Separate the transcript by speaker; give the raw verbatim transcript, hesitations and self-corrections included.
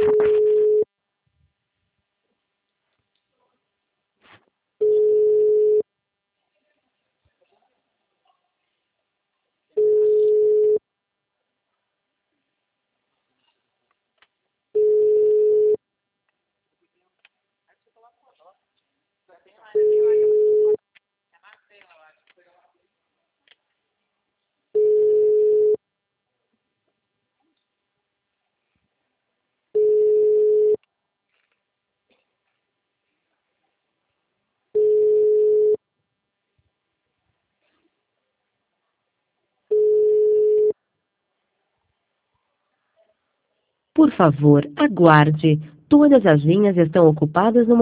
Speaker 1: Por favor, aguarde. Todas as linhas estão ocupadas no